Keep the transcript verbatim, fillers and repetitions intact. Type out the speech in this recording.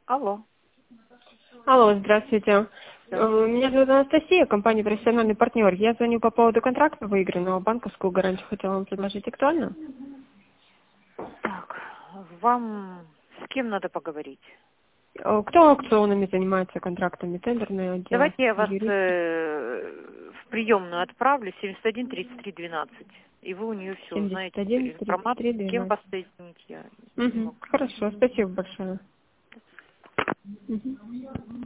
Алло. Алло, здравствуйте. Да. Э, Меня зовут Анастасия, компания «Профессиональный партнер». Я звоню по поводу контракта выигранного, банковскую гарантию хотела вам предложить. Актуально? Так, вам с кем надо поговорить? Э, Кто аукционами занимается контрактами? Тендерный отдел, Давайте я вас юрист? э, в приемную отправлю, семьдесят один тридцать три двенадцать. И вы у нее все семьдесят узнаете один тридцать информацию, три с кем вас двенадцать. соединить я не Угу. могу. Хорошо, спасибо большое. Мгм.